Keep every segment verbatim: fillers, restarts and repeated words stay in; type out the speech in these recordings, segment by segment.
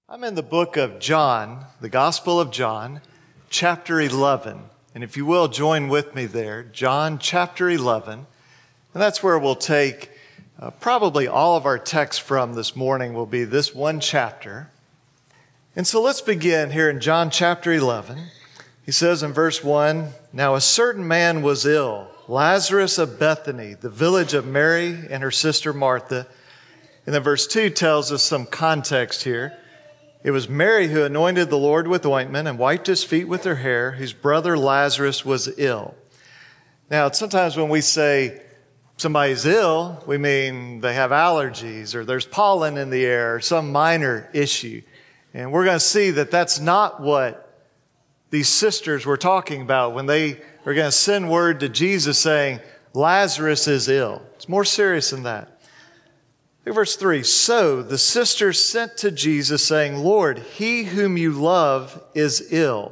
I'm in the book of John, the Gospel of John, chapter eleven. And if you will, join with me there, John chapter eleven. And that's where we'll take uh, probably all of our text from this morning will be this one chapter. And so let's begin here in John chapter eleven. He says in verse one, "Now a certain man was ill, Lazarus of Bethany, the village of Mary and her sister Martha." And then verse two tells us some context here. "It was Mary who anointed the Lord with ointment and wiped his feet with her hair, whose brother Lazarus was ill." Now, sometimes when we say somebody's ill, we mean they have allergies or there's pollen in the air or some minor issue. And we're going to see that that's not what these sisters were talking about when they were going to send word to Jesus saying, Lazarus is ill. It's more serious than that. Look at verse three. "So the sisters sent to Jesus saying, 'Lord, he whom you love is ill.'"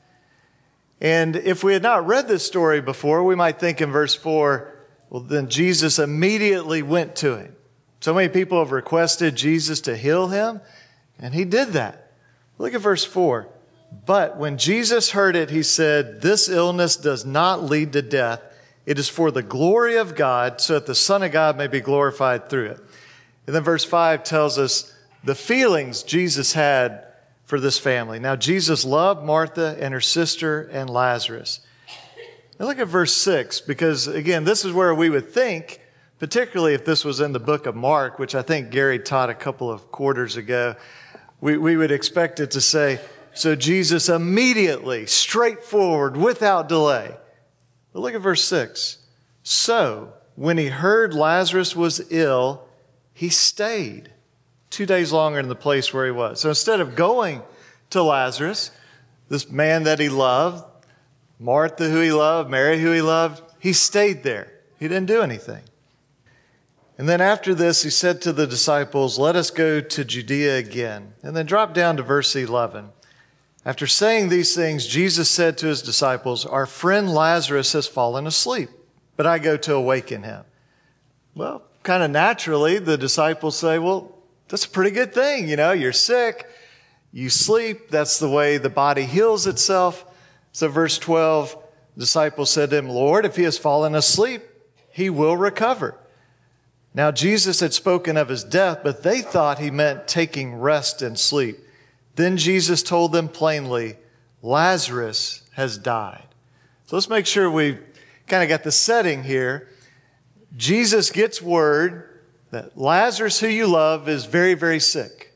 And if we had not read this story before, we might think in verse four, well, then Jesus immediately went to him. So many people have requested Jesus to heal him, and he did that. Look at verse four. "But when Jesus heard it, he said, 'This illness does not lead to death. It is for the glory of God, so that the Son of God may be glorified through it.'" And then verse five tells us the feelings Jesus had for this family. Now, Jesus loved Martha and her sister and Lazarus. Now look at verse six, because again, this is where we would think, particularly if this was in the book of Mark, which I think Gary taught a couple of quarters ago, we, we would expect it to say, so Jesus immediately, straightforward, without delay. But look at verse six. "So when he heard Lazarus was ill, he stayed two days longer in the place where he was." So instead of going to Lazarus, this man that he loved, Martha who he loved, Mary who he loved, he stayed there. He didn't do anything. And then after this, he said to the disciples, "Let us go to Judea again." And then drop down to verse eleven. "After saying these things, Jesus said to his disciples, 'Our friend Lazarus has fallen asleep, but I go to awaken him.'" Well, kind of naturally, the disciples say, well, that's a pretty good thing. You know, you're sick, you sleep. That's the way the body heals itself. So verse twelve, the disciples said to him, "Lord, if he has fallen asleep, he will recover." Now Jesus had spoken of his death, but they thought he meant taking rest and sleep. Then Jesus told them plainly, "Lazarus has died." So let's make sure we kind of got the setting here. Jesus gets word that Lazarus, who you love, is very, very sick.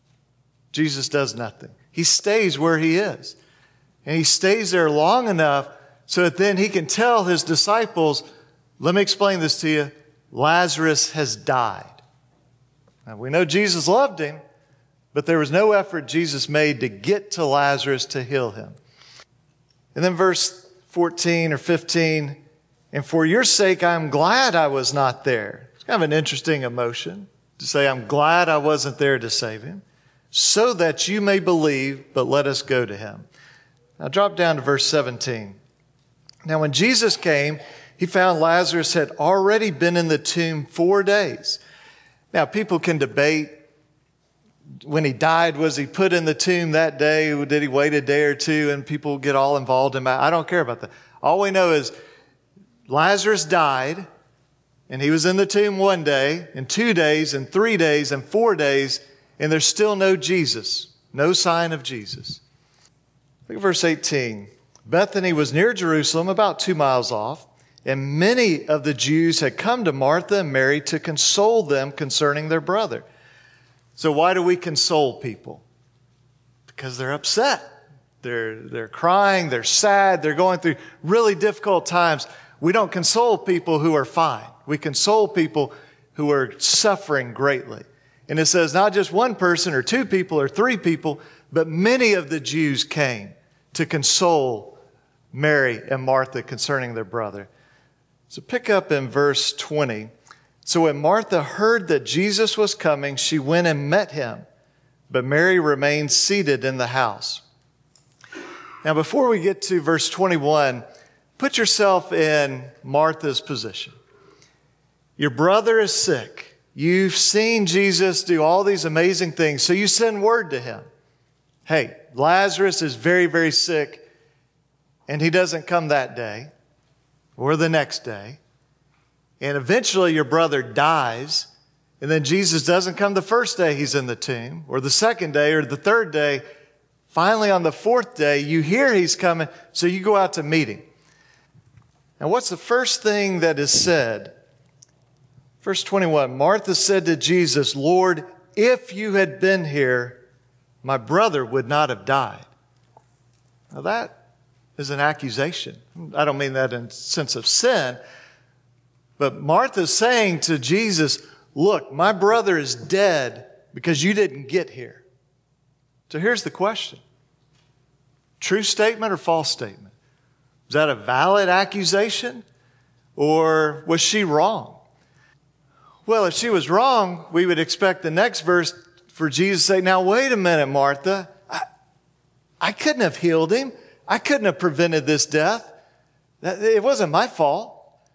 Jesus does nothing. He stays where he is. And he stays there long enough so that then he can tell his disciples, let me explain this to you, Lazarus has died. Now, we know Jesus loved him, but there was no effort Jesus made to get to Lazarus to heal him. And then verse fourteen or fifteen, "And for your sake, I'm glad I was not there." It's kind of an interesting emotion to say, I'm glad I wasn't there to save him, "so that you may believe, but let us go to him." Now drop down to verse seventeen. "Now when Jesus came, he found Lazarus had already been in the tomb four days. Now people can debate, when he died, was he put in the tomb that day? Did he wait a day or two? And people get all involved in that. I don't care about that. All we know is Lazarus died, and he was in the tomb one day, and two days, and three days, and four days, and there's still no Jesus, no sign of Jesus. Look at verse eighteen. "Bethany was near Jerusalem, about two miles off, and many of the Jews had come to Martha and Mary to console them concerning their brother." So why do we console people? Because they're upset. They're, they're crying, they're sad, they're going through really difficult times. We don't console people who are fine. We console people who are suffering greatly. And it says not just one person or two people or three people, but many of the Jews came to console Mary and Martha concerning their brother. So pick up in verse twenty. "So when Martha heard that Jesus was coming, she went and met him, but Mary remained seated in the house." Now before we get to verse twenty-one, put yourself in Martha's position. Your brother is sick. You've seen Jesus do all these amazing things, so you send word to him. Hey, Lazarus is very, very sick, and he doesn't come that day or the next day. And eventually your brother dies, and then Jesus doesn't come the first day he's in the tomb, or the second day, or the third day. Finally, on the fourth day, you hear he's coming, so you go out to meet him. Now, what's the first thing that is said? Verse twenty-one, Martha said to Jesus, Lord, if you had been here, my brother would not have died. Now, that is an accusation. I don't mean that in the sense of sin, but Martha's saying to Jesus, look, my brother is dead because you didn't get here. So here's the question. True statement or false statement? Is that a valid accusation, or was she wrong? Well, if she was wrong, we would expect the next verse for Jesus to say, now wait a minute, Martha. I, I couldn't have healed him. I couldn't have prevented this death. It wasn't my fault.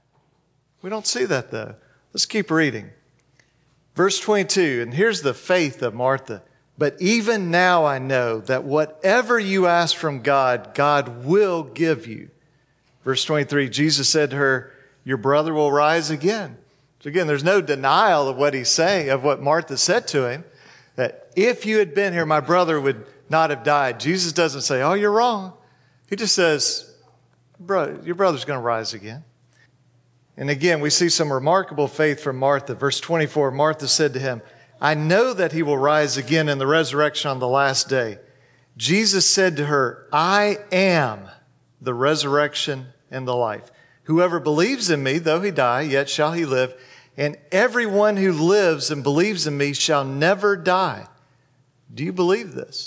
We don't see that, though. Let's keep reading. Verse twenty-two, and here's the faith of Martha. But even now I know that whatever you ask from God, God will give you. Verse twenty-three, Jesus said to her, your brother will rise again. So again, there's no denial of what he's saying, of what Martha said to him, that if you had been here, my brother would not have died. Jesus doesn't say, oh, you're wrong. He just says, bro, your brother's going to rise again. And again, we see some remarkable faith from Martha. Verse twenty-four, Martha said to him, I know that he will rise again in the resurrection on the last day. Jesus said to her, I am the resurrection and the life. Whoever believes in me, though he die, yet shall he live. And everyone who lives and believes in me shall never die. Do you believe this?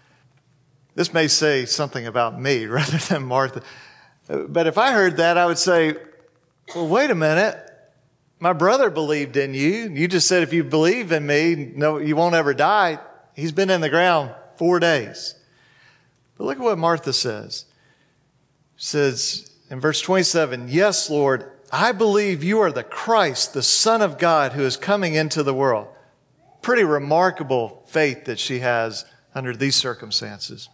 This may say something about me rather than Martha. But if I heard that, I would say, well, wait a minute. My brother believed in you. You just said, if you believe in me, no, you won't ever die. He's been in the ground four days. But look at what Martha says. She says in verse twenty-seven, yes, Lord, I believe you are the Christ, the Son of God, who is coming into the world. Pretty remarkable faith that she has under these circumstances.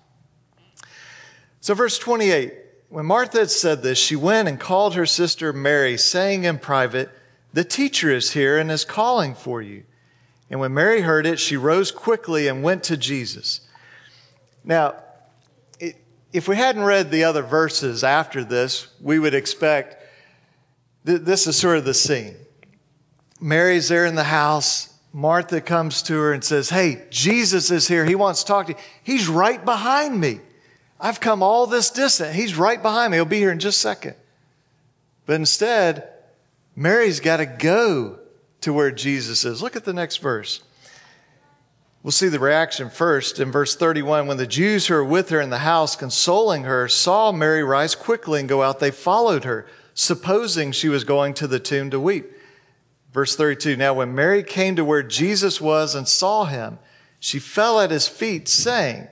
So verse twenty-eight, when Martha had said this, she went and called her sister Mary, saying in private, the teacher is here and is calling for you. And when Mary heard it, she rose quickly and went to Jesus. Now, it, if we hadn't read the other verses after this, we would expect th- this is sort of the scene. Mary's there in the house. Martha comes to her and says, hey, Jesus is here. He wants to talk to you. He's right behind me. I've come all this distance. He's right behind me. He'll be here in just a second. But instead, Mary's got to go to where Jesus is. Look at the next verse. We'll see the reaction first in verse thirty-one. When the Jews who were with her in the house, consoling her, saw Mary rise quickly and go out, they followed her, supposing she was going to the tomb to weep. Verse thirty-two, now when Mary came to where Jesus was and saw him, she fell at his feet, saying,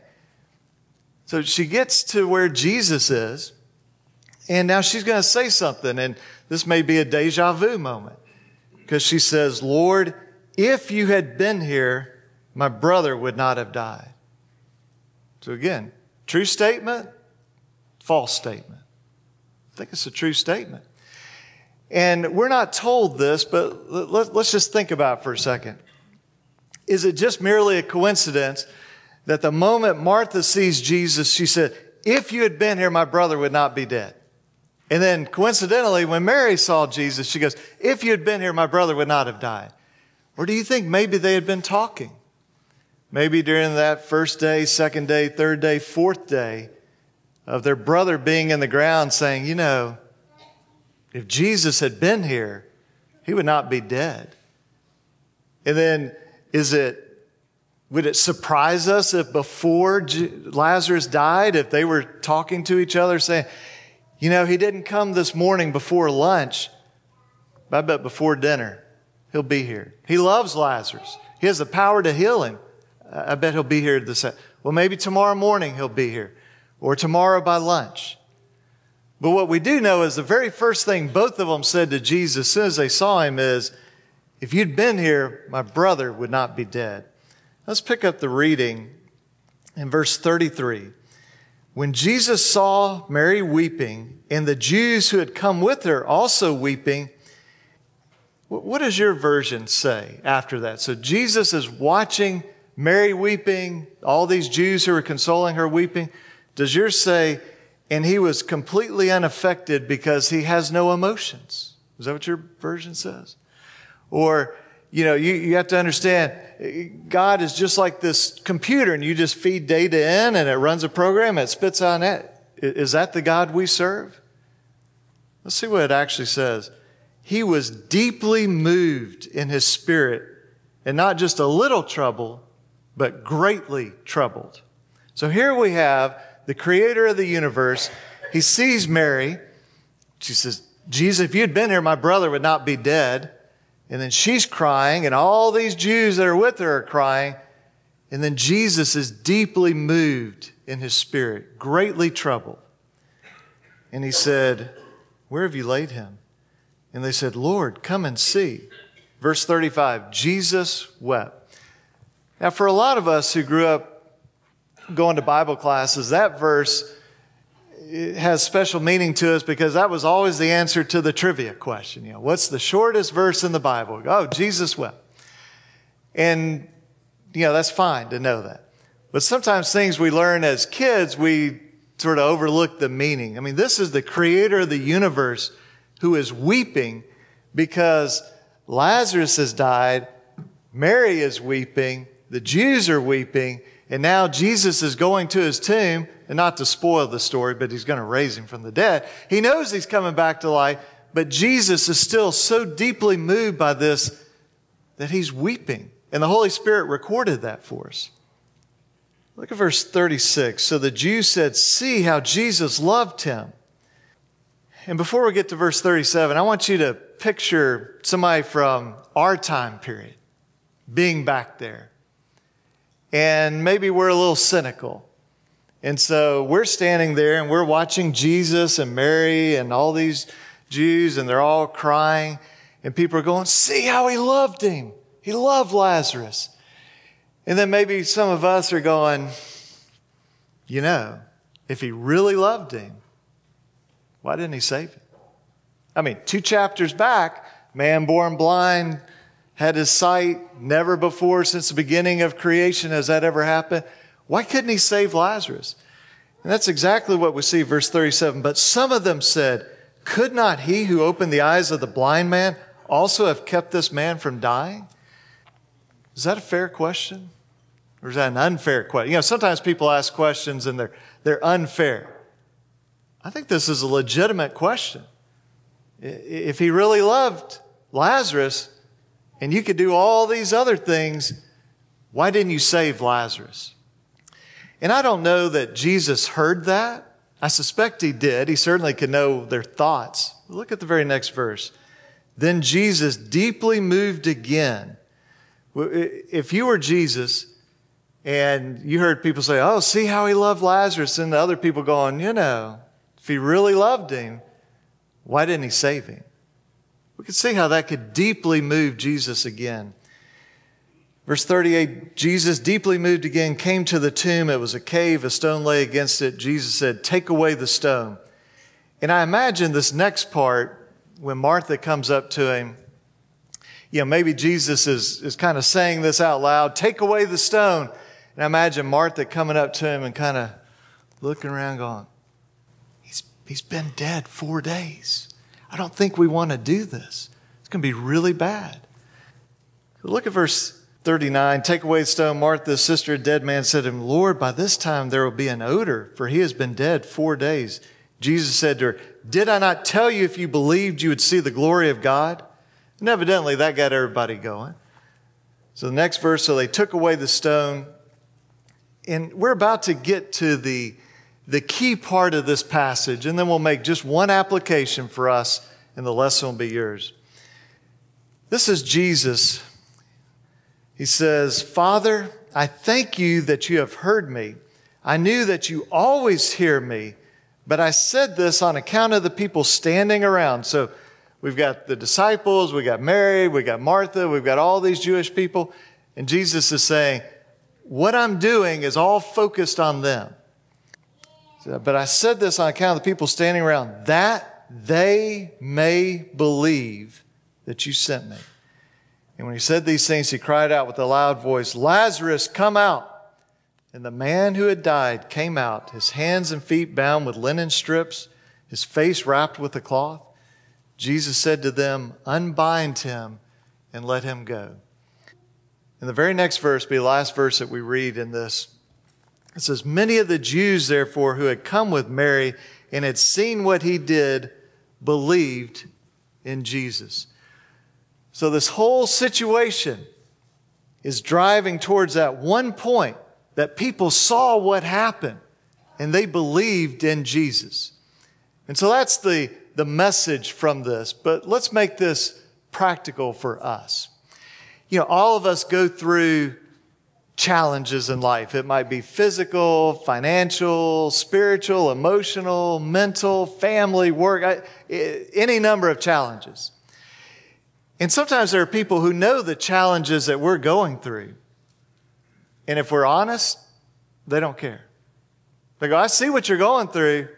so she gets to where Jesus is, and now she's going to say something, and this may be a deja vu moment, because she says, Lord, if you had been here, my brother would not have died. So again, true statement, false statement. I think it's a true statement. And we're not told this, but let's just think about it for a second. Is it just merely a coincidence that the moment Martha sees Jesus, she said, if you had been here, my brother would not be dead? And then coincidentally, when Mary saw Jesus, she goes, if you had been here, my brother would not have died. Or do you think maybe they had been talking? Maybe during that first day, second day, third day, fourth day of their brother being in the ground saying, you know, if Jesus had been here, he would not be dead. And then is it, would it surprise us if before Lazarus died, if they were talking to each other saying, you know, he didn't come this morning before lunch, but I bet before dinner he'll be here. He loves Lazarus. He has the power to heal him. I bet he'll be here this. Well, maybe tomorrow morning he'll be here, or tomorrow by lunch. But what we do know is the very first thing both of them said to Jesus as soon as they saw him is, if you'd been here, my brother would not be dead. Let's pick up the reading in verse thirty-three. When Jesus saw Mary weeping, and the Jews who had come with her also weeping, what does your version say after that? So Jesus is watching Mary weeping, all these Jews who are consoling her weeping. Does yours say, and he was completely unaffected because he has no emotions? Is that what your version says? Or, you know, you, you have to understand, God is just like this computer, and you just feed data in and it runs a program and it spits out that. Is that the God we serve? Let's see what it actually says. He was deeply moved in his spirit, and not just a little troubled, but greatly troubled. So here we have the creator of the universe. He sees Mary. She says, Jesus, if you'd been here, my brother would not be dead. And then she's crying, and all these Jews that are with her are crying. And then Jesus is deeply moved in his spirit, greatly troubled. And he said, where have you laid him? And they said, Lord, come and see. Verse thirty-five, Jesus wept. Now, for a lot of us who grew up going to Bible classes, that verse it has special meaning to us because that was always the answer to the trivia question. You know, what's the shortest verse in the Bible? Oh, Jesus wept. And, you know, that's fine to know that. But sometimes things we learn as kids, we sort of overlook the meaning. I mean, this is the creator of the universe who is weeping because Lazarus has died, Mary is weeping, the Jews are weeping, and now Jesus is going to his tomb, and not to spoil the story, but he's going to raise him from the dead. He knows he's coming back to life, but Jesus is still so deeply moved by this that he's weeping. And the Holy Spirit recorded that for us. Look at verse thirty-six. So the Jews said, see how Jesus loved him. And before we get to verse thirty-seven, I want you to picture somebody from our time period being back there. And maybe we're a little cynical. And so we're standing there and we're watching Jesus and Mary and all these Jews, and they're all crying. And people are going, see how he loved him. He loved Lazarus. And then maybe some of us are going, you know, if he really loved him, why didn't he save him? I mean, two chapters back, man born blind, had his sight. Never before since the beginning of creation has that ever happened. Why couldn't he save Lazarus? And that's exactly what we see, verse thirty-seven. But some of them said, could not he who opened the eyes of the blind man also have kept this man from dying? Is that a fair question? Or is that an unfair question? You know, sometimes people ask questions and they're, they're unfair. I think this is a legitimate question. If he really loved Lazarus and you could do all these other things, why didn't you save Lazarus? And I don't know that Jesus heard that. I suspect he did. He certainly could know their thoughts. Look at the very next verse. Then Jesus, deeply moved again. If you were Jesus and you heard people say, oh, see how he loved Lazarus, and the other people going, you know, if he really loved him, why didn't he save him? We could see how that could deeply move Jesus again. Verse thirty-eight, Jesus, deeply moved again, came to the tomb. It was a cave, a stone lay against it. Jesus said, take away the stone. And I imagine this next part, when Martha comes up to him, you know, maybe Jesus is, is kind of saying this out loud, take away the stone. And I imagine Martha coming up to him and kind of looking around going, he's, he's been dead four days. I don't think we want to do this. It's going to be really bad. Look at verse thirty-nine. Take away the stone. Martha's sister, a dead man, said to him, Lord, by this time there will be an odor, for he has been dead four days. Jesus said to her, did I not tell you if you believed you would see the glory of God? And evidently that got everybody going. So the next verse, so they took away the stone. And we're about to get to the, the key part of this passage, and then we'll make just one application for us, and the lesson will be yours. This is Jesus. He says, Father, I thank you that you have heard me. I knew that you always hear me, but I said this on account of the people standing around. So We've got the disciples, we've got Mary, we've got Martha, we've got all these Jewish people. And Jesus is saying, what I'm doing is all focused on them. But I said this on account of the people standing around, that they may believe that you sent me. And when he said these things, he cried out with a loud voice, Lazarus, come out. And the man who had died came out, his hands and feet bound with linen strips, his face wrapped with a cloth. Jesus said to them, unbind him and let him go. And the very next verse, be the last verse that we read in this. It says, many of the Jews, therefore, who had come with Mary and had seen what he did, believed in Jesus. So this whole situation is driving towards that one point that people saw what happened and they believed in Jesus. And so that's the, the message from this. But let's make this practical for us. You know, all of us go through challenges in life. It might be physical, financial, spiritual, emotional, mental, family, work, any number of challenges. And sometimes there are people who know the challenges that we're going through. And if we're honest, they don't care. They go, I see what you're going through.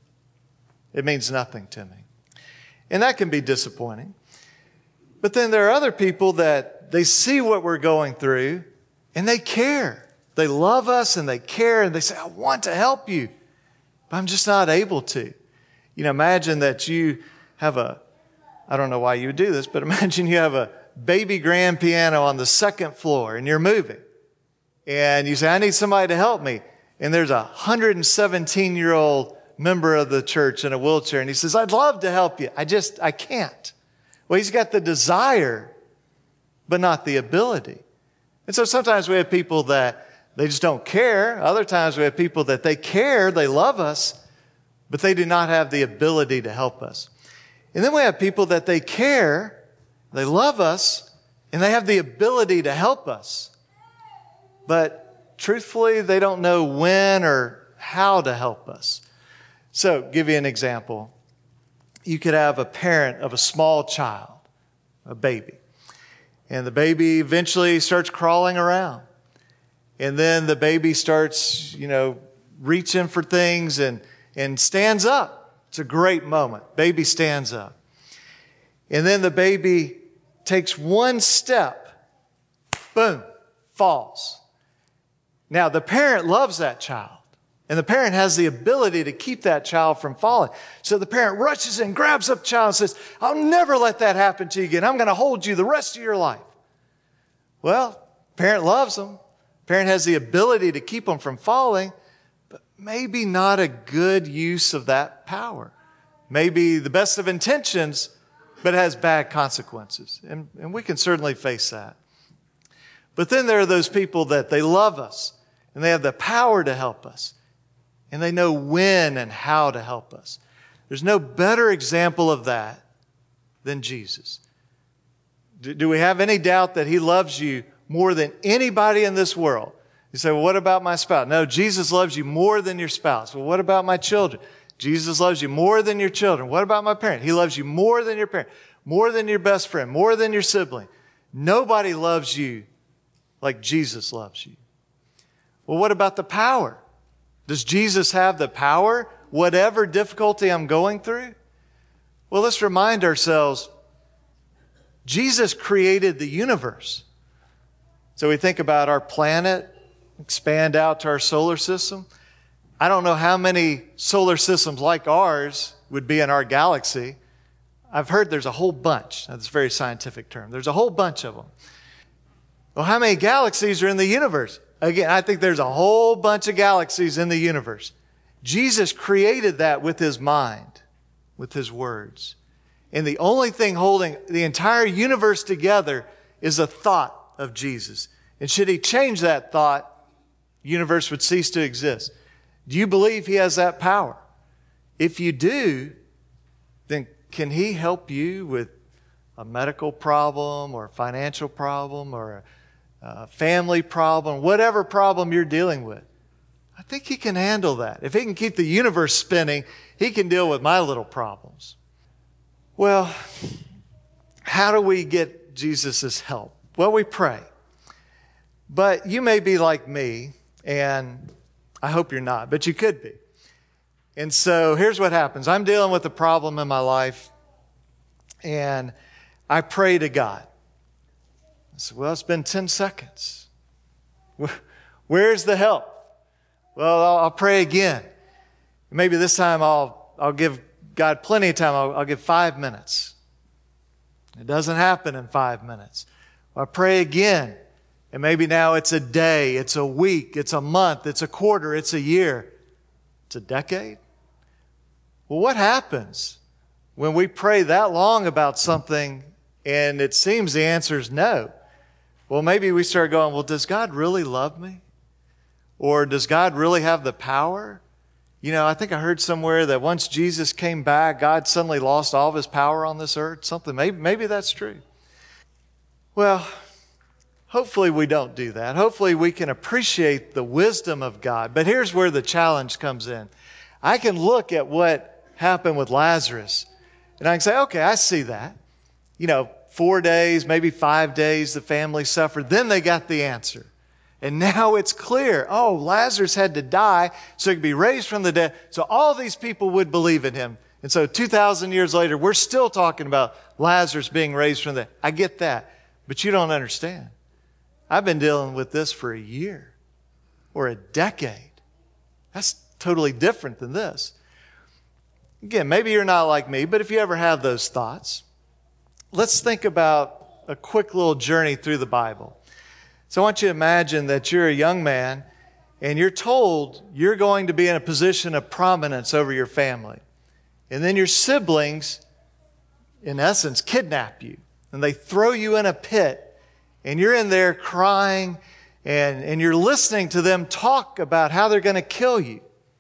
It means nothing to me. And that can be disappointing. But then there are other people that they see what we're going through and they care. They love us and they care and they say, I want to help you, but I'm just not able to. You know, imagine that you have a, I don't know why you would do this, but imagine you have a baby grand piano on the second floor and you're moving. And you say, I need somebody to help me. And there's a one hundred seventeen-year-old member of the church in a wheelchair. And he says, I'd love to help you. I just, I can't. Well, he's got the desire, but not the ability. And so sometimes we have people that they just don't care. Other times we have people that they care, they love us, but they do not have the ability to help us. And then we have people that they care, they love us, and they have the ability to help us. But truthfully, they don't know when or how to help us. So, give you an example. You could have a parent of a small child, a baby. And the baby eventually starts crawling around. And then the baby starts, you know, reaching for things and, and stands up. It's a great moment. Baby stands up. And then the baby takes one step. Boom, falls. Now, the parent loves that child. And the parent has the ability to keep that child from falling. So the parent rushes in, grabs up the child and says, I'll never let that happen to you again. I'm going to hold you the rest of your life. Well, parent loves them. Parent has the ability to keep them from falling, but maybe not a good use of that power. Maybe the best of intentions, but it has bad consequences. And, and we can certainly face that. But then there are those people that they love us and they have the power to help us. And they know when and how to help us. There's no better example of that than Jesus. Do, do we have any doubt that he loves you more than anybody in this world? You say, well, what about my spouse? No, Jesus loves you more than your spouse. Well, what about my children? Jesus loves you more than your children. What about my parent? He loves you more than your parent, more than your best friend, more than your sibling. Nobody loves you like Jesus loves you. Well, what about the power? Does Jesus have the power, whatever difficulty I'm going through? Well, let's remind ourselves, Jesus created the universe. So we think about our planet, expand out to our solar system. I don't know how many solar systems like ours would be in our galaxy. I've heard there's a whole bunch. That's a very scientific term. There's a whole bunch of them. Well, how many galaxies are in the universe? Again, I think there's a whole bunch of galaxies in the universe. Jesus created that with his mind, with his words. And the only thing holding the entire universe together is a thought of Jesus. And should he change that thought, the universe would cease to exist. Do you believe he has that power? If you do, then can he help you with a medical problem or a financial problem or a Uh, family problem, whatever problem you're dealing with? I think he can handle that. If he can keep the universe spinning, he can deal with my little problems. Well, how do we get Jesus' help? Well, we pray. But you may be like me, and I hope you're not, but you could be. And so here's what happens. I'm dealing with a problem in my life, and I pray to God. I said, well, it's been ten seconds. Where's the help? Well, I'll, I'll pray again. Maybe this time I'll, I'll give God plenty of time. I'll, I'll give five minutes. It doesn't happen in five minutes. Well, I pray again. And maybe now it's a day, it's a week, it's a month, it's a quarter, it's a year. It's a decade. Well, what happens when we pray that long about something and it seems the answer is no? Well, maybe we start going, well, does God really love me? Or does God really have the power? You know, I think I heard somewhere that once Jesus came back, God suddenly lost all of his power on this earth. Something, maybe, maybe that's true. Well, hopefully we don't do that. Hopefully we can appreciate the wisdom of God. But here's where the challenge comes in. I can look at what happened with Lazarus, and I can say, okay, I see that. You know, four days, maybe five days, the family suffered. Then they got the answer. And now it's clear. Oh, Lazarus had to die so he could be raised from the dead. So all these people would believe in him. And so two thousand years later, we're still talking about Lazarus being raised from the dead. I get that. But you don't understand. I've been dealing with this for a year or a decade. That's totally different than this. Again, maybe you're not like me, but if you ever have those thoughts, let's think about a quick little journey through the Bible. So I want you to imagine that you're a young man and you're told you're going to be in a position of prominence over your family. And then your siblings, in essence, kidnap you. And they throw you in a pit. And you're in there crying and, and you're listening to them talk about how they're going to kill you.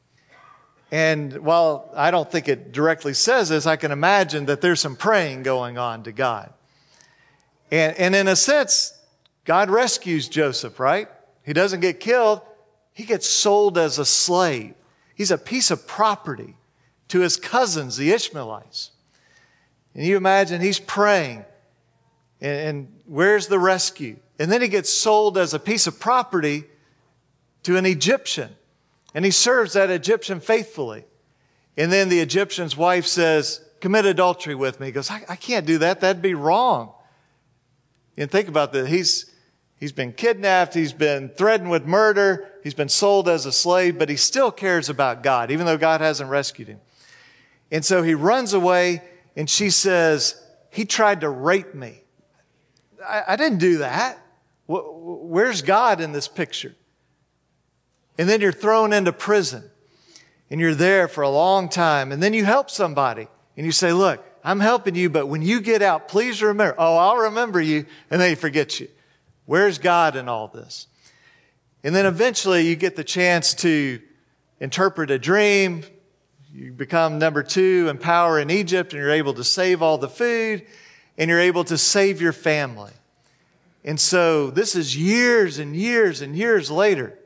And while I don't think it directly says this, I can imagine that there's some praying going on to God. And, and in a sense, God rescues Joseph, right? He doesn't get killed. He gets sold as a slave. He's a piece of property to his cousins, the Ishmaelites. And you imagine he's praying. And, and where's the rescue? And then he gets sold as a piece of property to an Egyptian. And he serves that Egyptian faithfully. And then the Egyptian's wife says, commit adultery with me. He goes, I, I can't do that. That'd be wrong. And think about that. He's, he's been kidnapped. He's been threatened with murder. He's been sold as a slave, but he still cares about God, even though God hasn't rescued him. And so he runs away, and she says, he tried to rape me. I, I didn't do that. Where's God in this picture? And then you're thrown into prison, and you're there for a long time, and then you help somebody, and you say, look, I'm helping you, but when you get out, please remember. Oh, I'll remember you. And then he forgets you. Where's God in all this? And then eventually you get the chance to interpret a dream. You become number two in power in Egypt, and you're able to save all the food, and you're able to save your family. And so this is years and years and years later.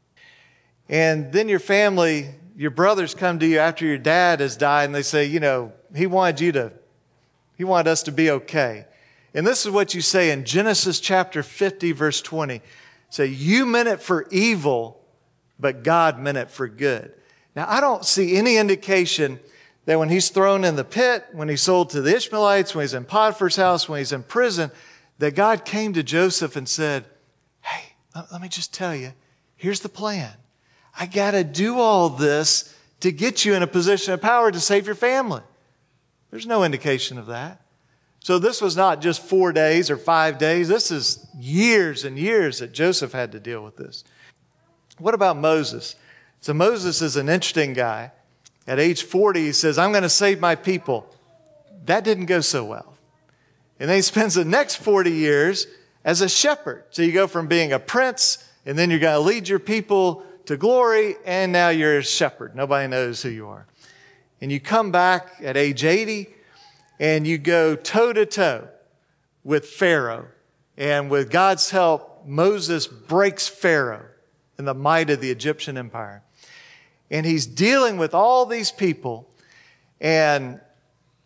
And then your family, your brothers come to you after your dad has died, and they say, you know, he wanted you to, he wanted us to be okay. And this is what you say in Genesis chapter fifty, verse twenty. Say, you meant it for evil, but God meant it for good. Now, I don't see any indication that when he's thrown in the pit, when he's sold to the Ishmaelites, when he's in Potiphar's house, when he's in prison, that God came to Joseph and said, hey, let me just tell you, here's the plan. I got to do all this to get you in a position of power to save your family. There's no indication of that. So this was not just four days or five days. This is years and years that Joseph had to deal with this. What about Moses? So Moses is an interesting guy. At age forty, he says, I'm going to save my people. That didn't go so well. And then he spends the next forty years as a shepherd. So you go from being a prince, and then you're going to lead your people to glory, and now you're a shepherd. Nobody knows who you are. And you come back at age eighty, and you go toe-to-toe with Pharaoh. And with God's help, Moses breaks Pharaoh and the might of the Egyptian empire. And he's dealing with all these people. And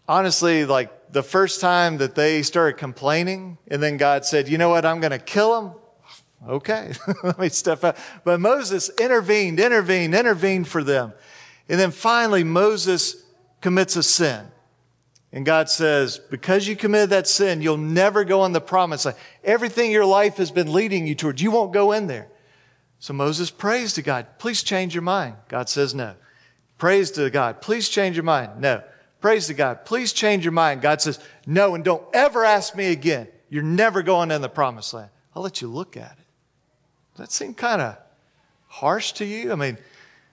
honestly, like the first time that they started complaining, and then God said, you know what, I'm going to kill them. Okay, let me step out. But Moses intervened, intervened, intervened for them. And then finally, Moses commits a sin. And God says, because you committed that sin, you'll never go in the promised land. Everything your life has been leading you towards, you won't go in there. So Moses prays to God, please change your mind. God says no. Prays to God, please change your mind. No. Prays to God, please change your mind. God says no, and don't ever ask me again. You're never going in the promised land. I'll let you look at it. Does that seem kind of harsh to you? I mean,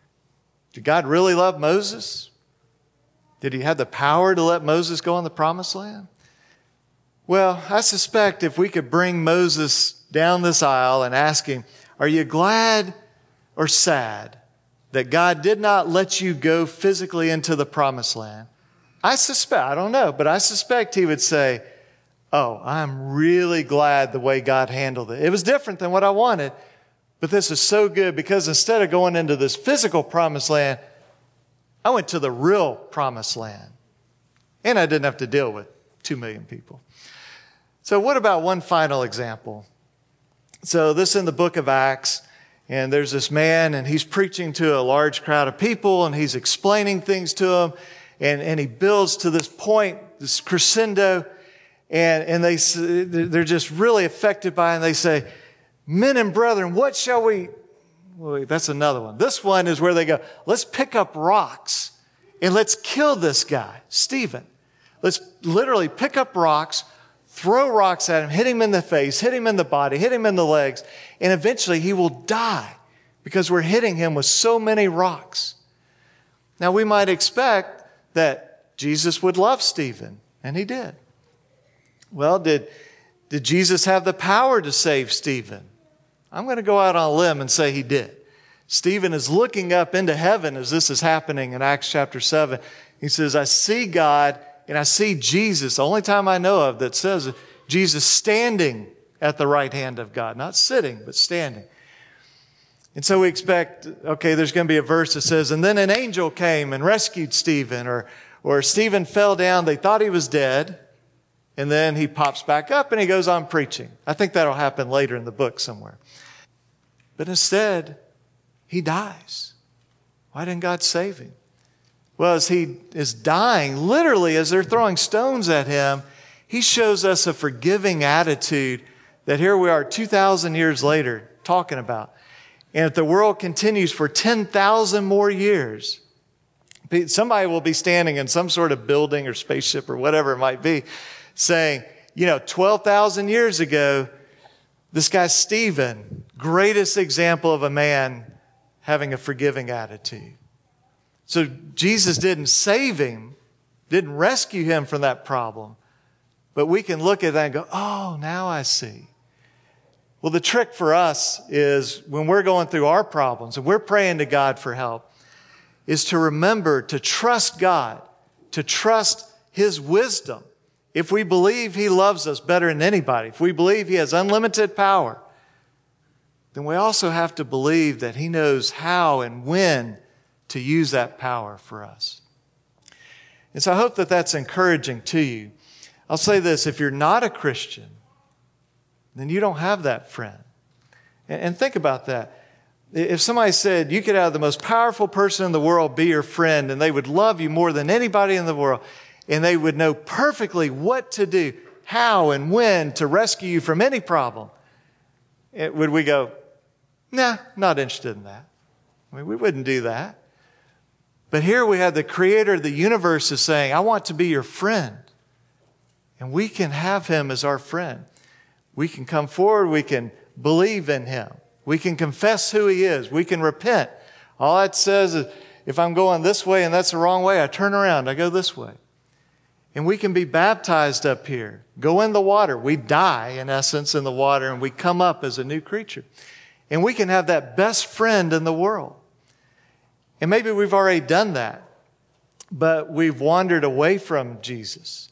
did God really love Moses? Did he have the power to let Moses go in the promised land? Well, I suspect if we could bring Moses down this aisle and ask him, are you glad or sad that God did not let you go physically into the promised land? I suspect, I don't know, but I suspect he would say, oh, I'm really glad the way God handled it. It was different than what I wanted, but this is so good because instead of going into this physical promised land, I went to the real promised land. And I didn't have to deal with two million people. So what about one final example? So this is in the book of Acts, and there's this man, and he's preaching to a large crowd of people, and he's explaining things to them, and, and he builds to this point, this crescendo, and, and they, they're just really affected by it, and they say, men and brethren, what shall we... Well, that's another one. This one is where they go, let's pick up rocks and let's kill this guy, Stephen. Let's literally pick up rocks, throw rocks at him, hit him in the face, hit him in the body, hit him in the legs, and eventually he will die because we're hitting him with so many rocks. Now, we might expect that Jesus would love Stephen, and he did. Well, did, did Jesus have the power to save Stephen? I'm going to go out on a limb and say he did. Stephen is looking up into heaven as this is happening in Acts chapter seven. He says, I see God and I see Jesus. The only time I know of that says Jesus standing at the right hand of God. Not sitting, but standing. And so we expect, okay, there's going to be a verse that says, and then an angel came and rescued Stephen. Or, or Stephen fell down. They thought he was dead. And then he pops back up and he goes on preaching. I think that'll happen later in the book somewhere. But instead, he dies. Why didn't God save him? Well, as he is dying, literally as they're throwing stones at him, he shows us a forgiving attitude that here we are two thousand years later talking about. And if the world continues for ten thousand more years, somebody will be standing in some sort of building or spaceship or whatever it might be, saying, you know, twelve thousand years ago, this guy Stephen, greatest example of a man having a forgiving attitude. So Jesus didn't save him, didn't rescue him from that problem, but we can look at that and go, oh, now I see. Well, the trick for us is when we're going through our problems and we're praying to God for help, is to remember to trust God, to trust His wisdom. If we believe He loves us better than anybody, if we believe He has unlimited power, then we also have to believe that He knows how and when to use that power for us. And so I hope that that's encouraging to you. I'll say this, if you're not a Christian, then you don't have that friend. And think about that. If somebody said you could have the most powerful person in the world be your friend and they would love you more than anybody in the world, and they would know perfectly what to do, how and when to rescue you from any problem, it, would we go, nah, not interested in that? I mean, we wouldn't do that. But here we have the creator of the universe is saying, I want to be your friend. And we can have Him as our friend. We can come forward. We can believe in Him. We can confess who He is. We can repent. All that says is, if I'm going this way and that's the wrong way, I turn around. I go this way. And we can be baptized up here. Go in the water. We die, in essence, in the water, and we come up as a new creature. And we can have that best friend in the world. And maybe we've already done that, but we've wandered away from Jesus.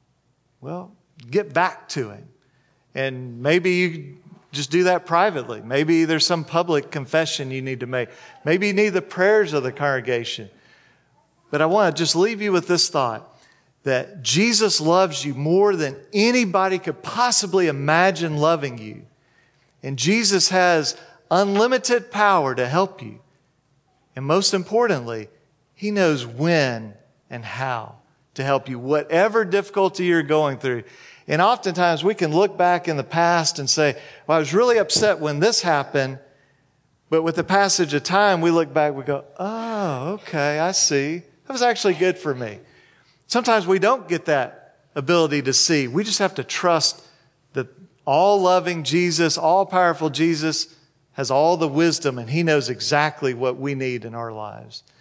Well, get back to Him. And maybe you just do that privately. Maybe there's some public confession you need to make. Maybe you need the prayers of the congregation. But I want to just leave you with this thought, that Jesus loves you more than anybody could possibly imagine loving you. And Jesus has unlimited power to help you. And most importantly, He knows when and how to help you, whatever difficulty you're going through. And oftentimes we can look back in the past and say, well, I was really upset when this happened. But with the passage of time, we look back, we go, oh, okay, I see. That was actually good for me. Sometimes we don't get that ability to see. We just have to trust that all-loving Jesus, all-powerful Jesus has all the wisdom, and He knows exactly what we need in our lives.